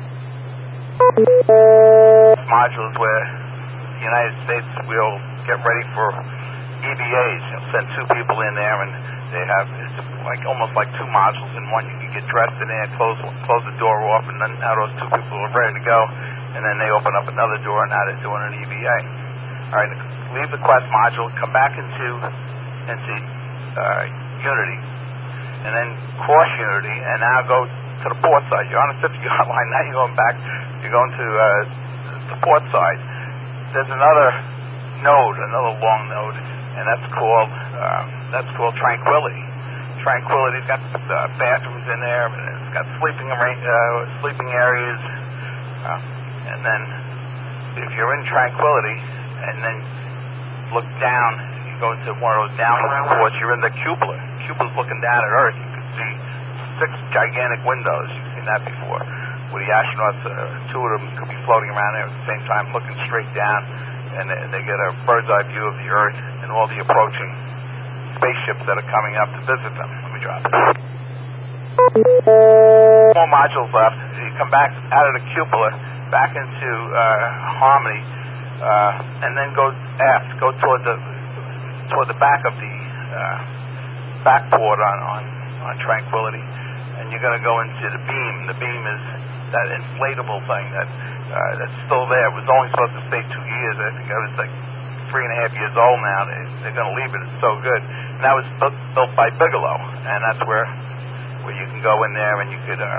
This module is where the United States will get ready for E V As. You'll send two people in there, and they have it's like almost like two modules in one. You can get dressed in there, close close the door off, and then now those two people are ready to go. And then they open up another door, and now they're doing an E V A. All right, leave the Quest module, come back into into uh, Unity, and then cross Unity, and now go to the port side. You're on a fifty-yard line. Now you're going back. You're going to uh, the port side. There's another node, another long node, and that's called um, that's called Tranquility. Tranquility's got uh, bathrooms in there, and it's got sleeping arra- uh, sleeping areas. Uh, and then if you're in Tranquility, and then look down, you go into one of those downward ports. You're in the cupola. Cupola's looking down at Earth. You can see six gigantic windows. You've seen that before. Where the astronauts, uh, two of them could be floating around there at the same time, looking straight down, and they, they get a bird's eye view of the Earth and all the approaching spaceships that are coming up to visit them. Let me drop it. More modules left. You come back out of the cupola, back into uh, Harmony, uh, and then go aft, go toward the toward the back of the uh, back port on, on, on Tranquility, and you're going to go into the beam. The beam is that inflatable thing that uh, that's still there. It was only supposed to stay two years. I think it was like three and a half years old now. They, they're going to leave it. It's so good. And that was built, built by Bigelow, and that's where where you can go in there and you could. Uh,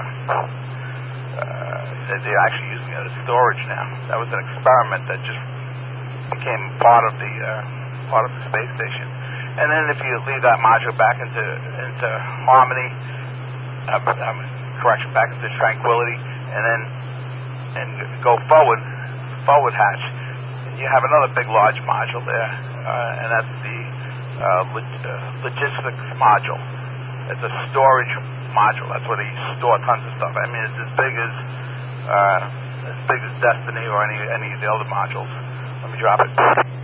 uh, they're actually using it as storage now. That was an experiment that just became part of the uh, part of the space station. And then if you leave that module back into into Harmony, uh, um, correction, back into Tranquility, and then and go forward, forward hatch, you have another big, large module there, uh, and that's the uh, log- uh, logistics module. It's a storage module. That's where they store tons of stuff. I mean, it's as big as uh, as big as Destiny or any any of the other modules. Let me drop it.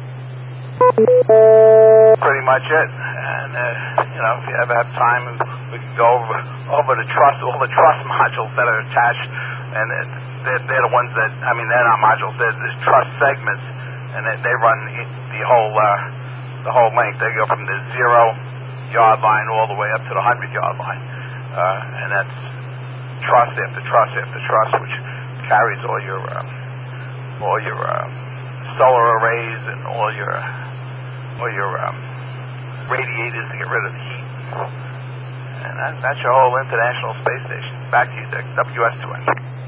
Pretty much it. And uh, you know, if you ever have time, we can go over over the truss, all the truss modules that are attached, and they're, they're the ones that I mean, they're not modules. They're, they're truss segments, and they, they run the, the whole uh, the whole length. They go from the zero yard line all the way up to the hundred yard line, uh, and that's truss after truss after truss, which carries all your um, all your um, solar arrays and all your all your um, radiators to get rid of the heat. And that, that's your whole International Space Station. Back to you, Dick. W S two N.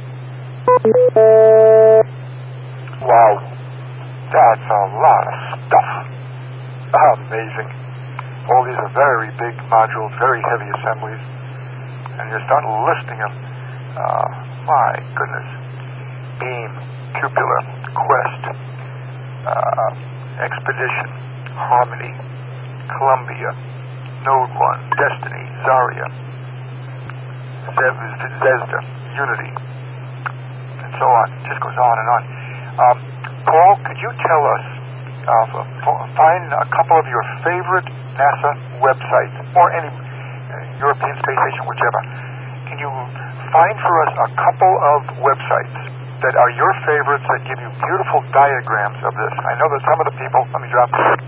Wow, that's a lot of stuff. Amazing. All these are very big modules, very heavy assemblies, and you start listing them. Uh, my goodness. Beam, Cupola, Quest, uh, Expedition, Harmony, Columbia, Node one, Destiny, Zarya, Zvezda, Unity, and so on. It just goes on and on. Um, Paul, could you tell us, uh, find a couple of your favorite NASA websites, or any uh, European Space Station, whichever. Can you find for us a couple of websites that are your favorites that give you beautiful diagrams of this? I know that some of the people, let me drop this.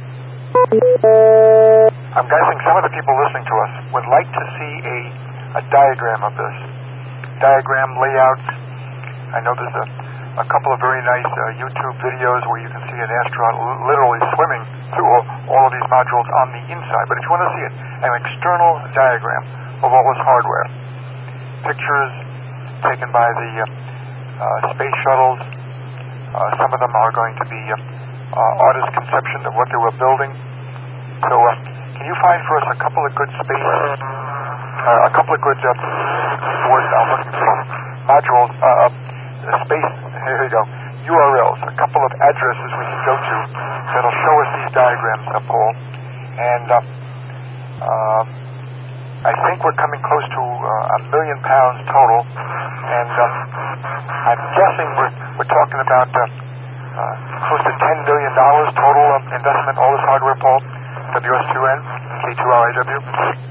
I'm guessing some of the people listening to us would like to see a, a diagram of this. diagram layouts. I know there's a, a couple of very nice uh, YouTube videos where you can see an astronaut l- literally swimming through all, all of these modules on the inside. But if you want to see it, an external diagram of all this hardware, pictures taken by the uh, uh, space shuttles. Uh, some of them are going to be uh, uh, artist conception of what they were building. So uh, can you find for us a couple of good space, uh, a couple of good uh, words I'm looking for, modules, uh, uh, space, here you go, U R Ls, a couple of addresses we can go to that'll show us these diagrams, uh, Paul. And uh, uh, I think we're coming close to uh, a million pounds total, and uh, I'm guessing we're, we're talking about uh, uh, close to ten billion dollars total um, investment, all this hardware, Paul, W S two N, K two R I W.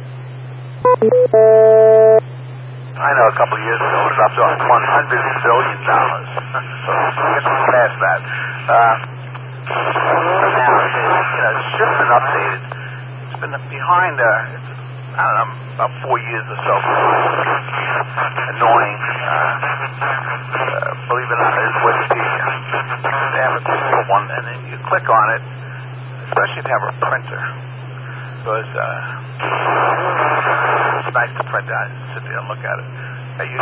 I know a couple of years ago it was up to one hundred billion dollars. So we're getting past that. Uh, now, it, you know, it's just been updated. It's been behind, uh, it's, I don't know, about four years or so. Annoying. Uh, uh, believe it or not, it's Wikipedia. They have a simple one, and then you click on it, especially if you have a printer, because uh, it's nice to print out and sit there and look at it. I use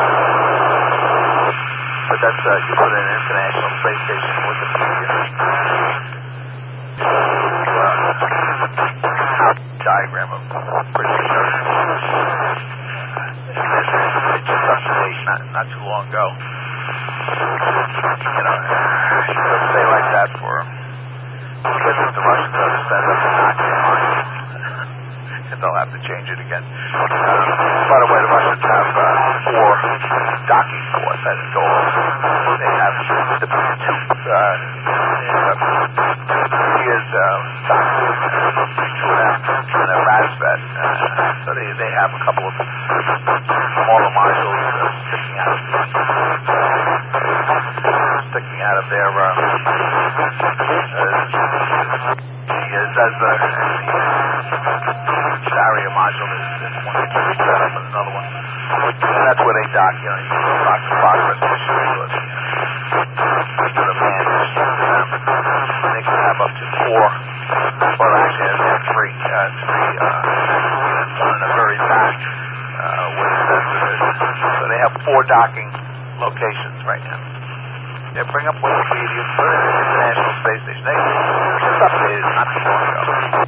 but that's, uh, you put in an International Space Station Wikipedia. Uh, diagram of pretty sure. It just updated not, not too long ago. You know, they'll stay like that for because if the Russians understand that they're not going to mind, they'll have to change it again. Uh, by the way, the Russians have uh, four docking ports that go over. They have the two uh, years uh, docking, two and a and a Razvet. Uh, so they, they have a couple of smaller modules uh, sticking out, sticking out of their uh, uh, the Zvezda and the Sharia module is, is one that can be set up and another one. And that's where they dock, you know, you can dock the progress mission or the uh, the man um, they can have up to four, well actually they have three, uh, three, uh, and one in the very back, uh, where the Zvezda is. So they have four docking locations right now. They bring up Wikipedia, put it in the International Space Station. They just updated not too long ago.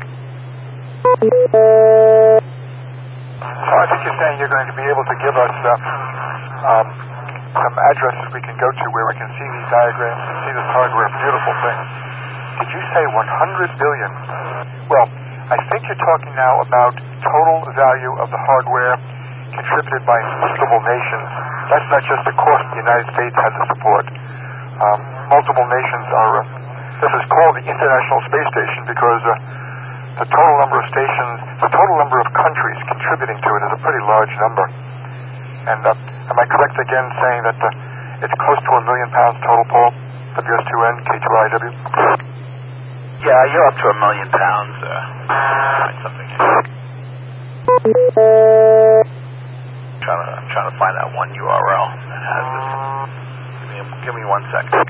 So I think you're saying you're going to be able to give us uh, um, some addresses we can go to where we can see these diagrams and see this hardware. Beautiful thing. Did you say one hundred billion? Well, I think you're talking now about total value of the hardware contributed by multiple nations. That's not just the cost the United States has to support. Um, multiple nations are, uh, this is called the International Space Station because uh, the total number of stations, the total number of countries contributing to it is a pretty large number. And uh, am I correct again saying that uh, it's close to a million pounds total, Paul? W S two N, K two R I W? Yeah, you're up to a million pounds. Uh, find something. I'm trying to, I'm trying to find that one U R L that has this. Give me one second.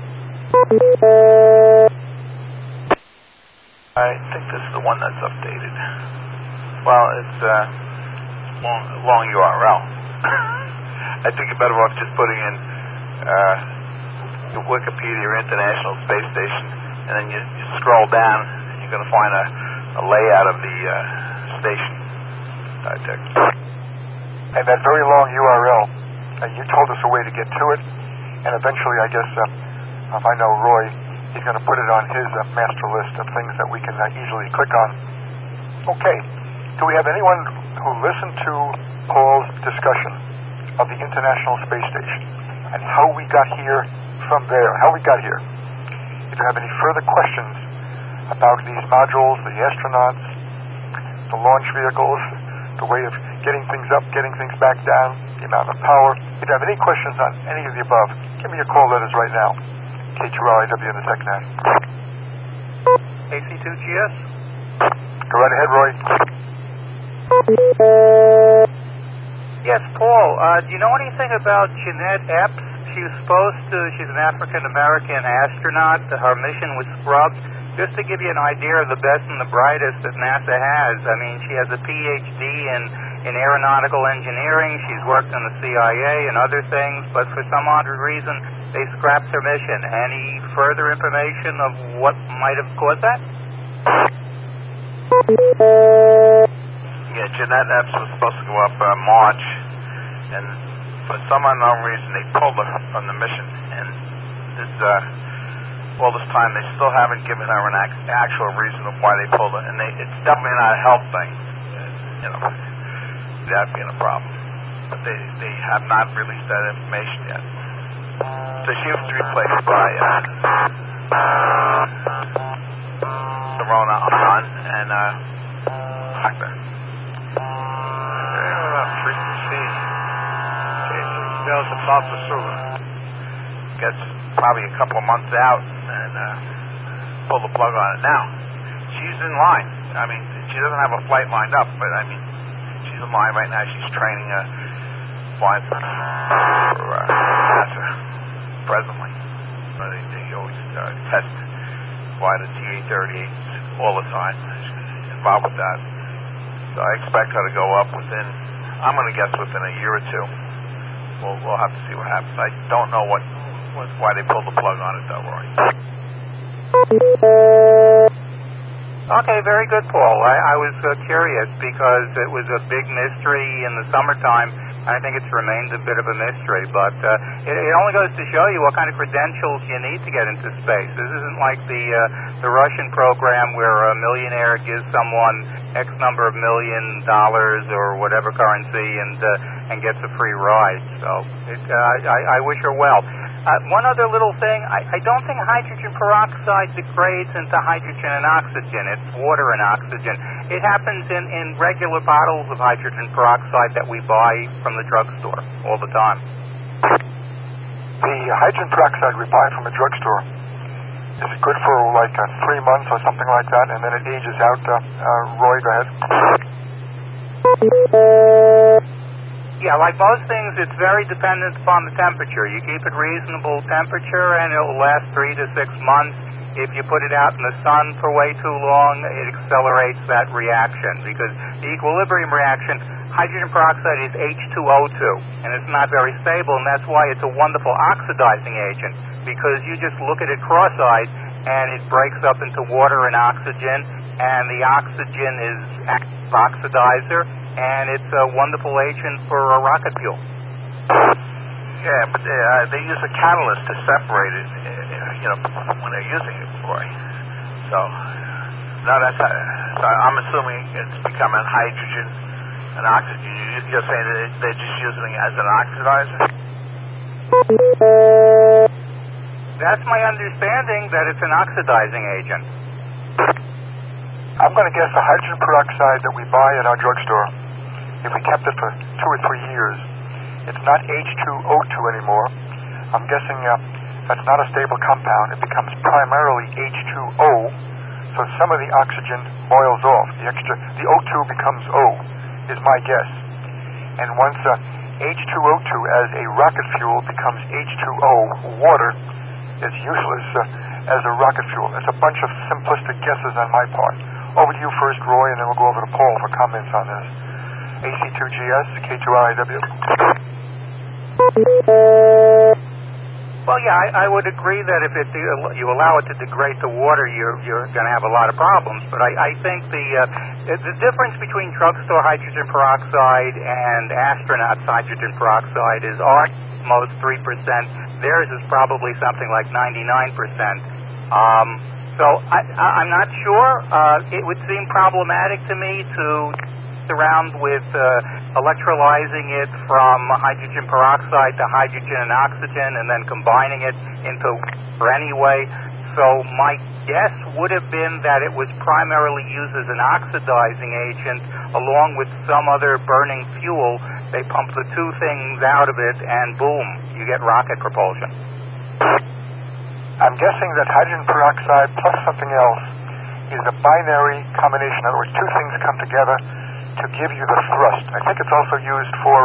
I think this is the one that's updated. Well, it's a uh, long, long U R L. I think you're better off just putting in uh, the Wikipedia International Space Station, and then you, you scroll down, and you're going to find a, a layout of the uh, station. And that very long U R L, uh, you told us a way to get to it. And eventually, I guess, uh, if I know Roy, he's going to put it on his uh, master list of things that we can uh, easily click on. Okay. Do we have anyone who listened to Paul's discussion of the International Space Station and how we got here from there, how we got here? If you have any further questions about these modules, the astronauts, the launch vehicles, the way of getting things up, getting things back down, the amount of power. If you have any questions on any of the above, give me a call. Let us right now. K two R I W in the TechNet. A C two G S? Go right ahead, Roy. Yes, Paul, uh, do you know anything about Jeanette Epps? She was supposed to, she's an African-American astronaut. Her mission was scrubbed. Just to give you an idea of the best and the brightest that NASA has, I mean, she has a P H D in, in aeronautical engineering. She's worked in the C I A and other things, but for some odd reason, they scrapped her mission. Any further information of what might have caused that? Yeah, Jeanette Epps was supposed to go up uh, March, and for some unknown reason, they pulled her from the mission. And this, uh, all this time, they still haven't given her an ac- actual reason of why they pulled her. And they, it's definitely not a health thing, you know, that being a problem. But they, they have not released that information yet. So she was replaced by uh, Serona Anan and uh, Doctor. Frequency changing delta Papa Zulu. Gets probably a couple of months out and uh, pull the plug on it. Now, she's in line. I mean, she doesn't have a flight lined up, but I mean, she's in line right now. She's training uh, flying for, for uh, NASA presently. Uh, they, they always uh, test fly the T A thirty-eights all the time. She's involved with that. So I expect her to go up within, I'm going to guess within a year or two. We'll, we'll have to see what happens. I don't know what, what why they pulled the plug on it, though, Roy. Okay, very good, Paul. I, I was uh, curious because it was a big mystery in the summertime. I think it's remained a bit of a mystery, but uh, it, it only goes to show you what kind of credentials you need to get into space. This isn't like the uh, the Russian program where a millionaire gives someone X number of million dollars or whatever currency and uh, and gets a free ride. So it, uh, I, I wish her well. Uh, one other little thing, I, I don't think hydrogen peroxide degrades into hydrogen and oxygen. It's water and oxygen. It happens in, in regular bottles of hydrogen peroxide that we buy from the drugstore all the time. The hydrogen peroxide we buy from a drugstore is good for like uh, three months or something like that, and then it ages out. Uh, uh, Roy, go ahead. Yeah, like most things, it's very dependent upon the temperature. You keep it reasonable temperature, and it'll last three to six months. If you put it out in the sun for way too long, it accelerates that reaction because the equilibrium reaction, hydrogen peroxide is H two O two, and it's not very stable, and that's why it's a wonderful oxidizing agent because you just look at it cross-eyed, and it breaks up into water and oxygen, and the oxygen is active oxidizer, and it's a wonderful agent for a rocket fuel. Yeah, but they, uh, they use a catalyst to separate it, uh, you know, when they're using it, boy. So, no, that's, uh, so I'm assuming it's becoming hydrogen and oxygen. You're saying that they're just using it as an oxidizer? That's my understanding, that it's an oxidizing agent. I'm going to guess the hydrogen peroxide that we buy at our drugstore, if we kept it for two or three years, it's not H two O two anymore. I'm guessing uh, that's not a stable compound. It becomes primarily H two O, so some of the oxygen boils off. The extra, the O two becomes O, is my guess. And once uh, H two O two as a rocket fuel becomes H two O, water is useless uh, as a rocket fuel. It's a bunch of simplistic guesses on my part. Over to you first, Roy, and then we'll go over to Paul for comments on this. A C two G S, K two R I W. Well, yeah, I, I would agree that if it, you allow it to degrade the water, you're, you're going to have a lot of problems. But I, I think the, uh, the difference between drugstore hydrogen peroxide and astronauts hydrogen peroxide is ours most three percent. Theirs is probably something like ninety-nine percent. Um, so I, I, I'm not sure. Uh, it would seem problematic to me to around with uh, electrolyzing it from hydrogen peroxide to hydrogen and oxygen and then combining it into water anyway. So my guess would have been that it was primarily used as an oxidizing agent along with some other burning fuel. They pump the two things out of it and boom, you get rocket propulsion. I'm guessing that hydrogen peroxide plus something else is a binary combination. In other words, two things come together to give you the thrust. I think it's also used for